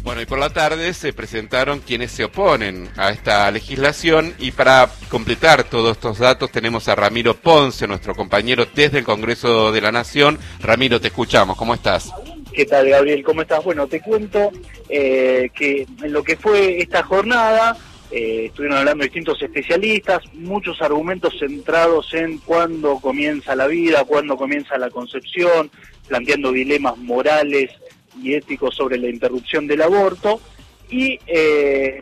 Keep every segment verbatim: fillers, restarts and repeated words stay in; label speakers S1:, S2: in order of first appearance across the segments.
S1: Bueno, y por la tarde se presentaron quienes se oponen a esta legislación, y para completar todos estos datos tenemos a Ramiro Ponce, nuestro compañero desde el Congreso de la Nación. Ramiro, te escuchamos, ¿cómo estás?
S2: ¿Qué tal, Gabriel? ¿Cómo estás? Bueno, te cuento eh, que en lo que fue esta jornada eh, estuvieron hablando distintos especialistas, muchos argumentos centrados en cuándo comienza la vida, cuándo comienza la concepción, planteando dilemas morales y éticos sobre la interrupción del aborto, y eh,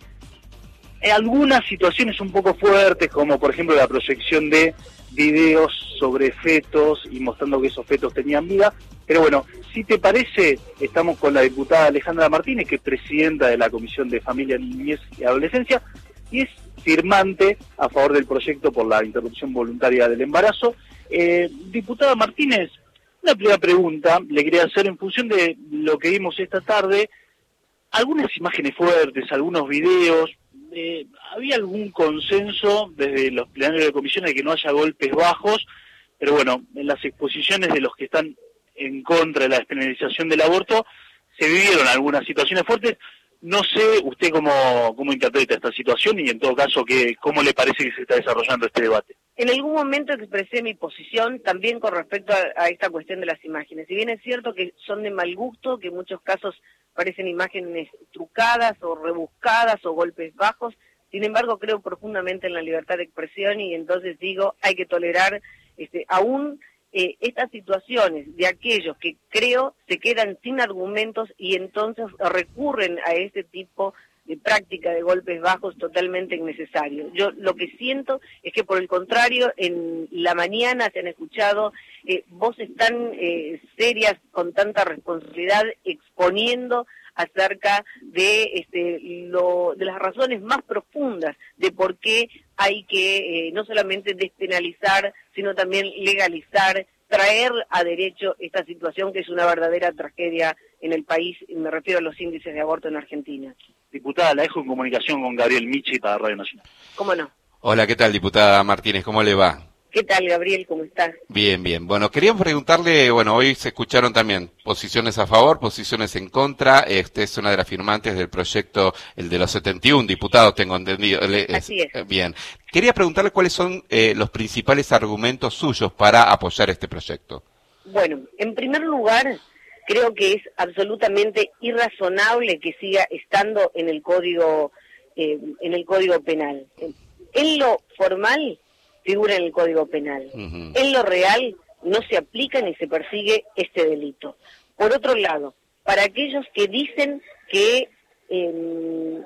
S2: algunas situaciones un poco fuertes, como por ejemplo la proyección de videos sobre fetos y mostrando que esos fetos tenían vida. Pero bueno, si te parece, estamos con la diputada Alejandra Martínez, que es presidenta de la Comisión de Familia, Niñez y Adolescencia, y es firmante a favor del proyecto por la interrupción voluntaria del embarazo. Eh, diputada Martínez, una primera pregunta le quería hacer en función de lo que vimos esta tarde. Algunas imágenes fuertes, algunos videos, eh, ¿había algún consenso desde los plenarios de comisión de que no haya golpes bajos? Pero bueno, en las exposiciones de los que están en contra de la despenalización del aborto, se vivieron algunas situaciones fuertes. No sé usted cómo, cómo interpreta esta situación y en todo caso que, cómo le parece que se está desarrollando este debate.
S3: En algún momento expresé mi posición también con respecto a, a esta cuestión de las imágenes. Si bien es cierto que son de mal gusto, que en muchos casos parecen imágenes trucadas o rebuscadas o golpes bajos, sin embargo creo profundamente en la libertad de expresión y entonces digo, hay que tolerar este, aún eh, estas situaciones de aquellos que creo se quedan sin argumentos y entonces recurren a este tipo de práctica de golpes bajos totalmente innecesario. Yo lo que siento es que por el contrario, en la mañana se han escuchado eh, voces tan eh, serias, con tanta responsabilidad, exponiendo acerca de este lo de las razones más profundas de por qué hay que eh, no solamente despenalizar, sino también legalizar, traer a derecho esta situación que es una verdadera tragedia en el país, y me refiero a los índices de aborto en Argentina.
S2: Diputada, la dejo en comunicación con Gabriel Michi para Radio Nacional.
S3: ¿Cómo no?
S1: Hola, ¿qué tal, diputada Martínez? ¿Cómo le va?
S3: ¿Qué tal, Gabriel? ¿Cómo estás?
S1: Bien, bien. Bueno, queríamos preguntarle, bueno, hoy se escucharon también posiciones a favor, posiciones en contra. Este es una de las firmantes del proyecto, el de los setenta y uno diputados, tengo entendido.
S3: Así es.
S1: Bien. Quería preguntarle cuáles son eh, los principales argumentos suyos para apoyar este proyecto.
S3: Bueno, en primer lugar, creo que es absolutamente irrazonable que siga estando en el código, eh, en el código penal. En lo formal figura en el Código Penal. Uh-huh. En lo real no se aplica ni se persigue este delito. Por otro lado, para aquellos que dicen que eh,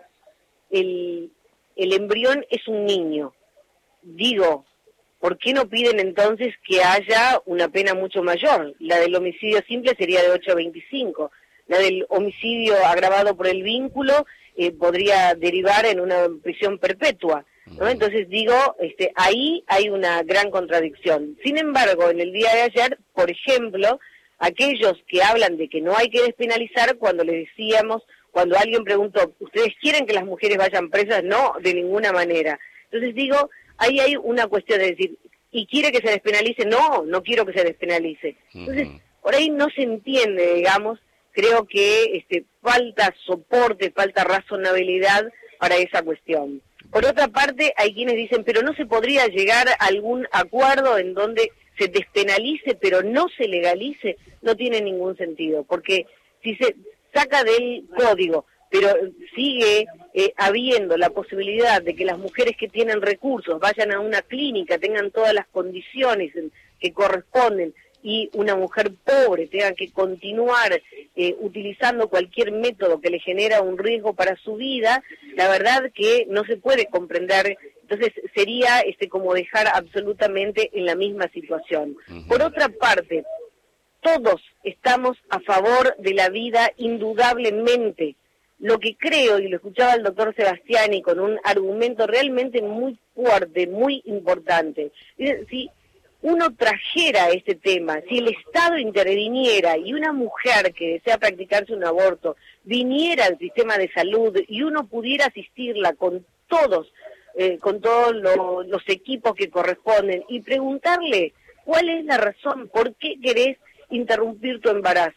S3: el, el embrión es un niño, digo, ¿por qué no piden entonces que haya una pena mucho mayor? La del homicidio simple sería de ocho a veinticinco, la del homicidio agravado por el vínculo eh, podría derivar en una prisión perpetua, ¿no? Entonces digo, este, ahí hay una gran contradicción. Sin embargo, en el día de ayer, por ejemplo, aquellos que hablan de que no hay que despenalizar, cuando les decíamos, cuando alguien preguntó, ¿ustedes quieren que las mujeres vayan presas? No, de ninguna manera. Entonces digo, ahí hay una cuestión de decir, ¿y quiere que se despenalice? No, no quiero que se despenalice. Entonces, por ahí no se entiende, digamos, creo que este, falta soporte, falta razonabilidad para esa cuestión. Por otra parte, hay quienes dicen, pero no se podría llegar a algún acuerdo en donde se despenalice, pero no se legalice. No tiene ningún sentido, porque si se saca del código, pero sigue eh, habiendo la posibilidad de que las mujeres que tienen recursos vayan a una clínica, tengan todas las condiciones que corresponden, y una mujer pobre tenga que continuar eh, utilizando cualquier método que le genera un riesgo para su vida, la verdad que no se puede comprender. Entonces sería este como dejar absolutamente en la misma situación. Uh-huh. Por otra parte, todos estamos a favor de la vida indudablemente. Lo que creo, y lo escuchaba el doctor Sebastiani con un argumento realmente muy fuerte, muy importante, si uno trajera este tema, si el Estado interviniera y una mujer que desea practicarse un aborto viniera al sistema de salud y uno pudiera asistirla con todos, eh, con todos lo, los equipos que corresponden y preguntarle cuál es la razón, por qué querés interrumpir tu embarazo,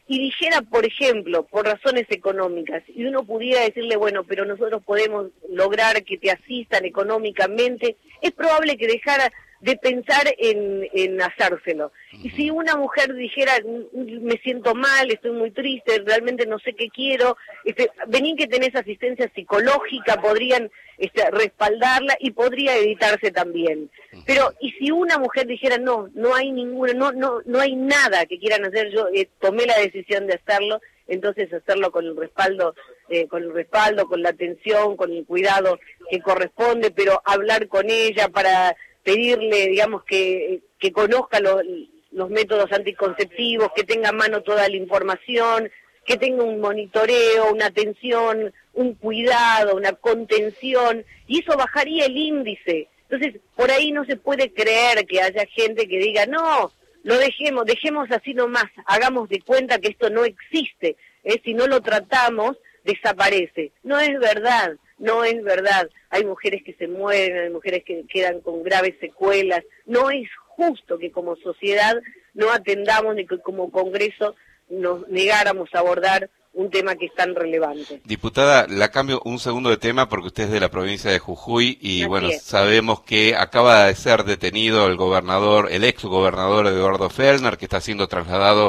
S3: y dijera, por ejemplo, por razones económicas, y uno pudiera decirle, bueno, pero nosotros podemos lograr que te asistan económicamente, es probable que dejara de pensar en, en hacérselo. Y si una mujer dijera, me siento mal, estoy muy triste, realmente no sé qué quiero, este, vení que tenés asistencia psicológica, podrían este, respaldarla y podría evitarse también. Pero, y si una mujer dijera, no, no hay ninguna, no, no, no hay nada que quieran hacer, yo eh, tomé la decisión de hacerlo, entonces hacerlo con el respaldo, eh, con el respaldo, con la atención, con el cuidado que corresponde, pero hablar con ella para pedirle, digamos, que, que conozca lo, los métodos anticonceptivos, que tenga a mano toda la información, que tenga un monitoreo, una atención, un cuidado, una contención, y eso bajaría el índice. Entonces, por ahí no se puede creer que haya gente que diga, no, lo dejemos, dejemos así nomás, hagamos de cuenta que esto no existe, ¿eh? Si no lo tratamos, desaparece. No es verdad. No es verdad, hay mujeres que se mueren, hay mujeres que quedan con graves secuelas, no es justo que como sociedad no atendamos ni que como Congreso nos negáramos a abordar un tema que es tan relevante.
S1: Diputada, la cambio un segundo de tema porque usted es de la provincia de Jujuy y
S3: Así
S1: bueno,
S3: es.
S1: Sabemos que acaba de ser detenido el gobernador, el ex gobernador Eduardo Fellner, que está siendo trasladado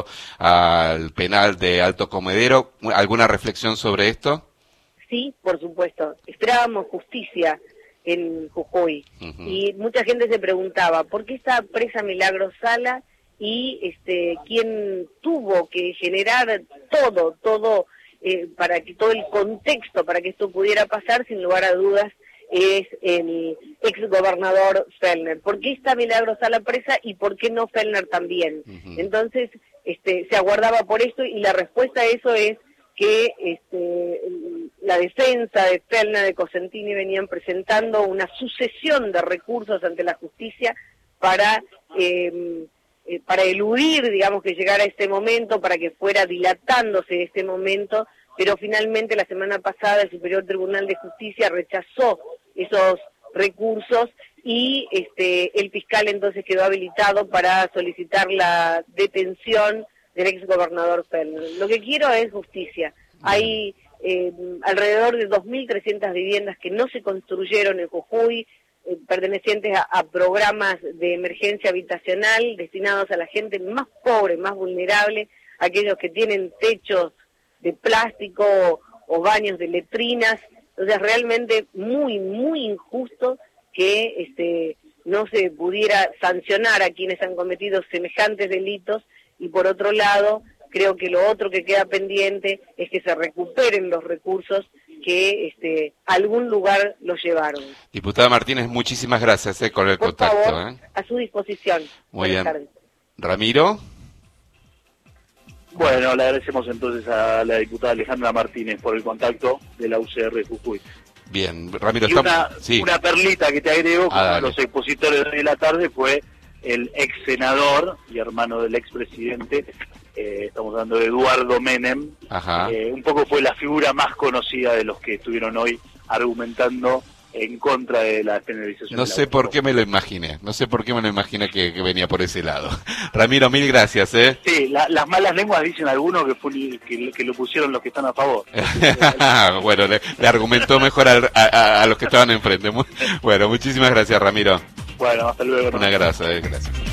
S1: al penal de Alto Comedero. ¿Alguna reflexión sobre esto?
S3: Sí, por supuesto. Esperábamos justicia en Jujuy. Uh-huh. Y mucha gente se preguntaba, ¿por qué está presa Milagros Sala? Y este, quién tuvo que generar todo, todo, eh, para que todo el contexto para que esto pudiera pasar, sin lugar a dudas, es el ex gobernador Fellner. ¿Por qué está Milagros Sala presa y por qué no Fellner también? Uh-huh. Entonces, este, se aguardaba por esto y la respuesta a eso es que este, la defensa de Fellner, de Cosentini, venían presentando una sucesión de recursos ante la justicia para eh, eh, para eludir, digamos, que llegara este momento, para que fuera dilatándose este momento, pero finalmente la semana pasada el Superior Tribunal de Justicia rechazó esos recursos y este, el fiscal entonces quedó habilitado para solicitar la detención del ex gobernador Fellner. Lo que quiero es justicia. Hay eh, alrededor de dos mil trescientas viviendas que no se construyeron en Jujuy, eh, pertenecientes a, a programas de emergencia habitacional destinados a la gente más pobre, más vulnerable, aquellos que tienen techos de plástico o, o baños de letrinas. Entonces realmente muy, muy injusto que este, no se pudiera sancionar a quienes han cometido semejantes delitos. Y por otro lado, creo que lo otro que queda pendiente es que se recuperen los recursos que este, a algún lugar los llevaron.
S1: Diputada Martínez, muchísimas gracias eh, con el
S3: por
S1: contacto.
S3: Favor,
S1: eh.
S3: a su disposición.
S1: Muy
S3: Buenas
S1: bien.
S3: tardes.
S1: Ramiro.
S2: Bueno, le agradecemos entonces a la diputada Alejandra Martínez por el contacto de la U C R Jujuy.
S1: Bien, Ramiro,
S2: y una,
S1: estamos... sí.
S2: una perlita que te agrego,
S1: Ah,
S2: con los expositores de hoy de la tarde fue el ex senador y hermano del expresidente, eh, estamos hablando de Eduardo Menem.
S1: Ajá.
S2: Eh, un poco fue la figura más conocida de los que estuvieron hoy argumentando en contra de la penalización.
S1: No sé por qué me lo imaginé, no sé por qué me lo imaginé que, que venía por ese lado. Ramiro, mil gracias, ¿eh?
S2: Sí, la, las malas lenguas dicen algunos que, fue, que, que lo pusieron los que están a favor.
S1: Bueno, le, le argumentó mejor a, a, a los que estaban enfrente. Muy, bueno, muchísimas gracias, Ramiro.
S2: Bueno, hasta luego.
S1: Una grasa, eh, gracias.